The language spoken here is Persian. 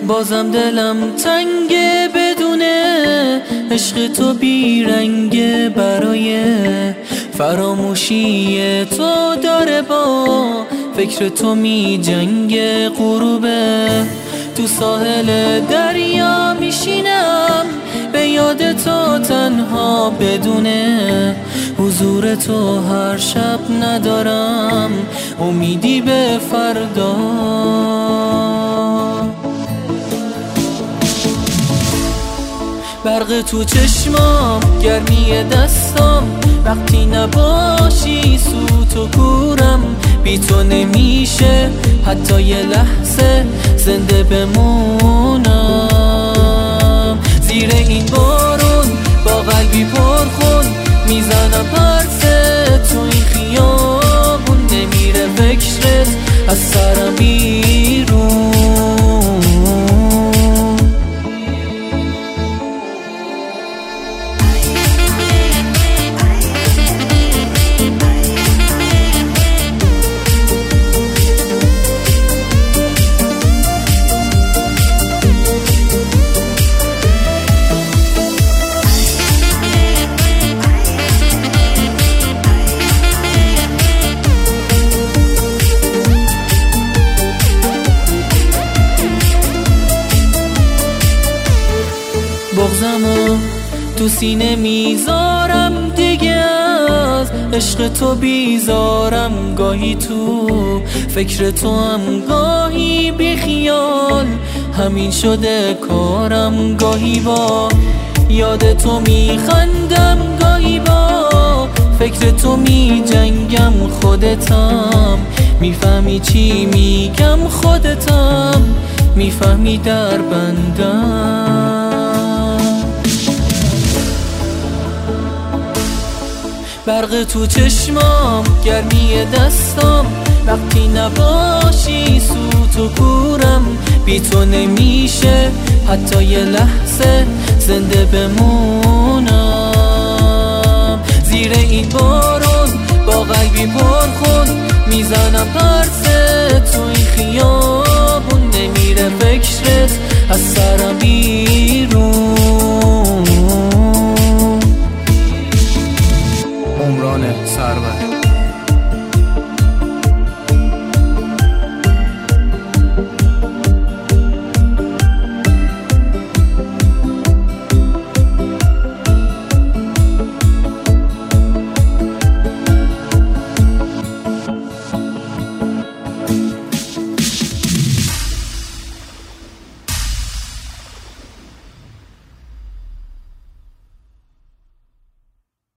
بازم دلم تنگه بدونه عشق تو بیرنگه، برای فراموشی تو داره با فکر تو می جنگه. غروبه تو ساحل دریا میشینم، به یاد تو تنها بدونه حضور تو هر شب ندارم امیدی به فردا. برق تو چشمام، گرمی دستام، وقتی نباشی سوت و کورم. بی تو نمیشه حتی یه لحظه زنده بمونم. زیر این بارون با قلبی پرخون میزنم پرسه تو این خیابون، نمیره فکرت از سرم بیرون. بغضمو تو سینه میذارم دیگه، از عشق تو بیزارم. گاهی تو فکر تو هم، گاهی بی خیال، همین شده کارم. گاهی با یاد تو میخندم، گاهی با فکر تو میجنگم. خودتم میفهمی چی میگم، خودتم میفهمی در بندم. برق تو چشمام، گرمی دستام، وقتی نباشی سوت و کورم. بی تو نمیشه حتی یه لحظه زنده بمونم. زیر این بارون با قلبی پرخون میزنم پرسه تو این خیابون، نمیره فکرت از سرم بیرون. عمران سرور.